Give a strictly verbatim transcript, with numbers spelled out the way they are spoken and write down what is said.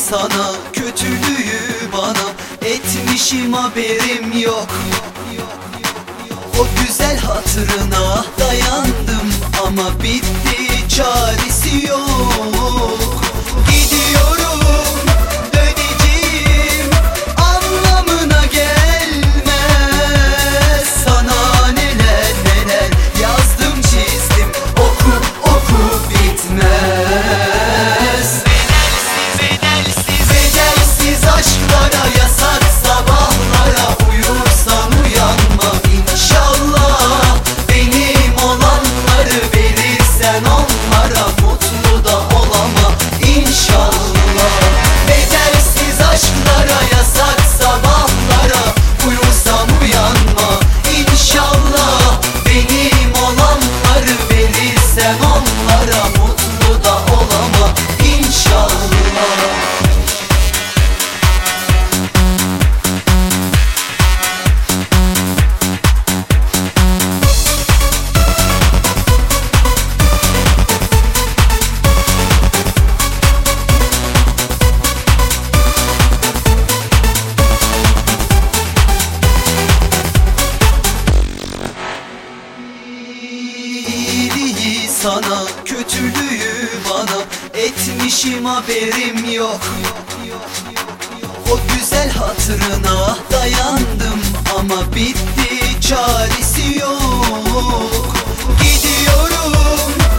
sana, kötülüğü bana etmişim, haberim yok. O güzel hatırına dayandım ama bitti, çaresi yok. Gidiyorum, döneceğim anlamına gelmez. Sana neler neler yazdım çizdim, oku oku bitmez. Bedelsiz, bedelsiz aşklara, yasak sabahlara, uyursan uyanma inşallah. Benim olanları verirsen onlara, mutlu da olama inşallah. Bedelsiz aşklara, yasak sabahlara, uyursan uyanma inşallah. Benim olanları verirsen onlara, mutlu da olama inşallah. İyiliği sana, kötülüğü bana etmişim, haberim yok. O güzel hatırına dayandım ama bitti, çaresi yok. Gidiyorum,